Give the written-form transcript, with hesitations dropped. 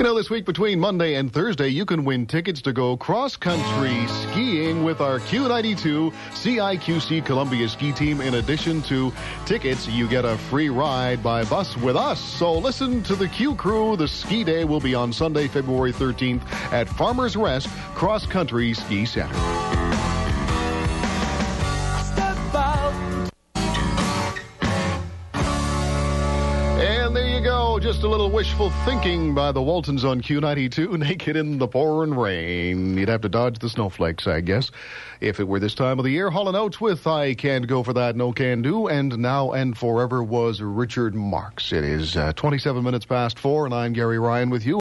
This week between Monday and Thursday, you can win tickets to go cross-country skiing with our Q92 CIQC Columbia ski team. In addition to tickets, you get a free ride by bus with us. So listen to the Q Crew. The ski day will be on Sunday, February 13th at Farmers Rest Cross Country Ski Center. And there you go. Just a little wishful thinking by the Waltons on Q92. Naked in the pouring rain. You'd have to dodge the snowflakes, I guess, if it were this time of the year. Hall & Oates with I Can't Go For That, No Can Do. And Now and Forever was Richard Marx. It is 27 minutes past 4, and I'm Gary Ryan with you.